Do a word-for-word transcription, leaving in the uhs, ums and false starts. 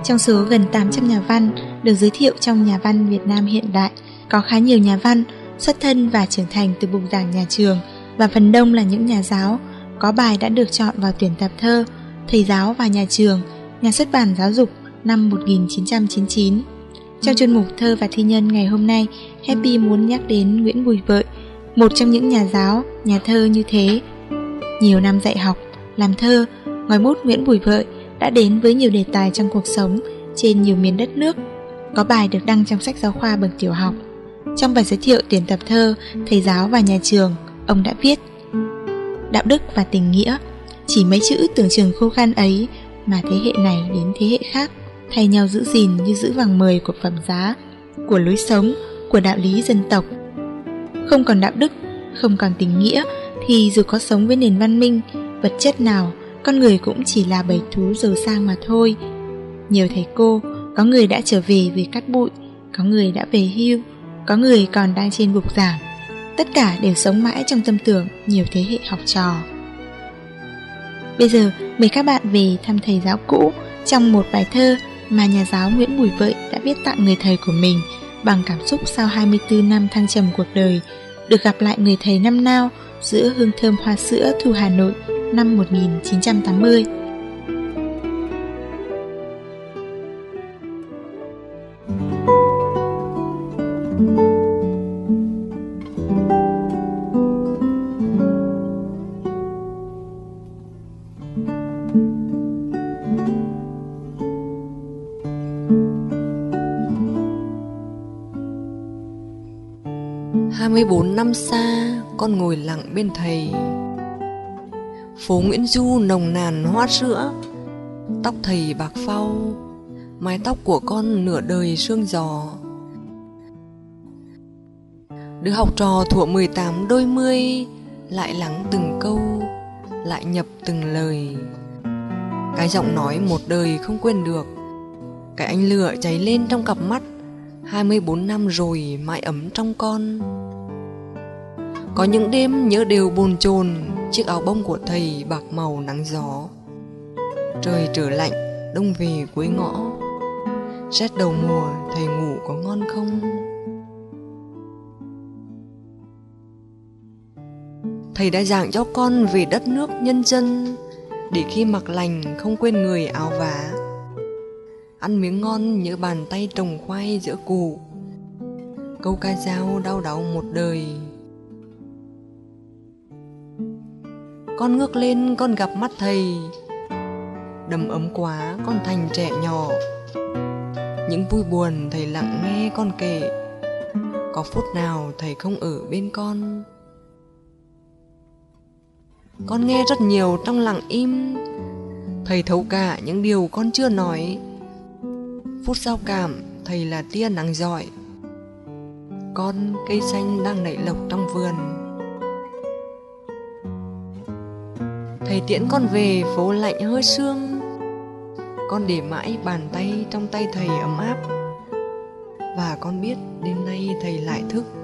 Trong số gần tám trăm nhà văn được giới thiệu trong Nhà văn Việt Nam hiện đại, có khá nhiều nhà văn xuất thân và trưởng thành từ bục giảng nhà trường, và phần đông là những nhà giáo. Có bài đã được chọn vào tuyển tập thơ Thầy giáo và nhà trường, Nhà xuất bản Giáo dục năm một nghìn chín trăm chín mươi chín. Trong chuyên mục Thơ và Thi nhân ngày hôm nay, Happy muốn nhắc đến Nguyễn Bùi Vợi, một trong những nhà giáo, nhà thơ như thế. Nhiều năm dạy học, làm thơ, ngòi bút Nguyễn Bùi Vợi đã đến với nhiều đề tài trong cuộc sống trên nhiều miền đất nước. Có bài được đăng trong sách giáo khoa bậc tiểu học. Trong bài giới thiệu tuyển tập thơ Thầy giáo và nhà trường, ông đã viết: đạo đức và tình nghĩa, chỉ mấy chữ tưởng chừng khô khan ấy mà thế hệ này đến thế hệ khác thay nhau giữ gìn như giữ vàng mời của phẩm giá, của lối sống, của đạo lý dân tộc. Không còn đạo đức, không còn tình nghĩa thì dù có sống với nền văn minh, vật chất nào, con người cũng chỉ là bầy thú giàu sang mà thôi. Nhiều thầy cô, có người đã trở về vì cát bụi, có người đã về hưu, có người còn đang trên bục giảng. Tất cả đều sống mãi trong tâm tưởng nhiều thế hệ học trò. Bây giờ mời các bạn về thăm thầy giáo cũ trong một bài thơ mà nhà giáo Nguyễn Bùi Vợi đã viết tặng người thầy của mình bằng cảm xúc sau hai mươi tư năm thăng trầm cuộc đời, được gặp lại người thầy năm nào giữa hương thơm hoa sữa thu Hà Nội năm một nghìn chín trăm tám mươi. Hai mươi bốn năm xa, con ngồi lặng bên thầy. Phố Nguyễn Du nồng nàn hoa sữa, tóc thầy bạc phau, mái tóc của con nửa đời sương gió. Đứa học trò thuở mười tám đôi mươi, lại lắng từng câu, lại nhập từng lời. Cái giọng nói một đời không quên được, cái ánh lửa cháy lên trong cặp mắt, hai mươi bốn năm rồi mãi ấm trong con. Có những đêm nhớ đều bồn chồn chiếc áo bông của thầy bạc màu nắng gió. Trời trở lạnh, đông về cuối ngõ, rét đầu mùa thầy ngủ có ngon không? Thầy đã giảng cho con về đất nước nhân dân, để khi mặc lành không quên người áo vá. Ăn miếng ngon nhớ bàn tay trồng khoai giữa củ, câu ca dao đau đáu một đời. Con ngước lên con gặp mắt thầy, đầm ấm quá con thành trẻ nhỏ. Những vui buồn thầy lặng nghe con kể, có phút nào thầy không ở bên con. Con nghe rất nhiều trong lặng im, thầy thấu cả những điều con chưa nói. Phút giao cảm thầy là tia nắng rọi, con cây xanh đang nảy lộc trong vườn. Thầy tiễn con về phố lạnh hơi sương, con để mãi bàn tay trong tay thầy ấm áp. Và con biết đêm nay thầy lại thức,